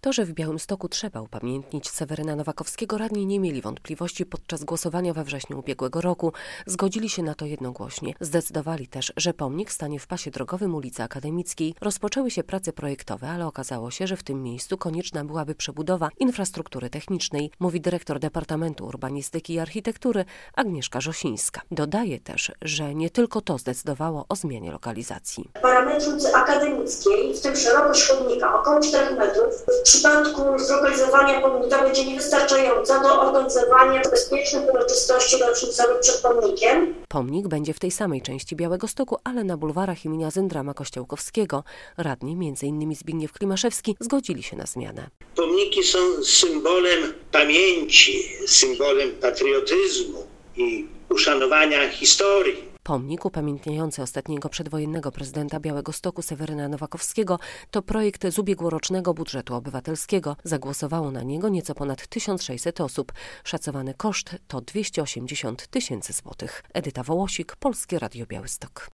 To, że w Białymstoku trzeba upamiętnić Seweryna Nowakowskiego, radni nie mieli wątpliwości podczas głosowania we wrześniu ubiegłego roku. Zgodzili się na to jednogłośnie. Zdecydowali też, że pomnik stanie w pasie drogowym ulicy Akademickiej. Rozpoczęły się prace projektowe, ale okazało się, że w tym miejscu konieczna byłaby przebudowa infrastruktury technicznej, mówi dyrektor Departamentu Urbanistyki i Architektury Agnieszka Żosińska. Dodaje też, że nie tylko to zdecydowało o zmianie lokalizacji. Parametr ulicy Akademickiej, w tym szerokość chodnika około 4 metrów, w przypadku zlokalizowania pomnika będzie niewystarczająca do organizowania bezpiecznych uroczystości rocznicowych przed pomnikiem. Pomnik będzie w tej samej części Białegostoku, ale na bulwarach imienia Zendrama Kościołkowskiego. Radni, m.in. Zbigniew Klimaszewski, zgodzili się na zmianę. Pomniki są symbolem pamięci, symbolem patriotyzmu i uszanowania historii. Pomnik upamiętniający ostatniego przedwojennego prezydenta Białegostoku Seweryna Nowakowskiego to projekt z ubiegłorocznego budżetu obywatelskiego. Zagłosowało na niego nieco ponad 1600 osób. Szacowany koszt to 280 000 złotych. Edyta Wołosik, Polskie Radio Białystok.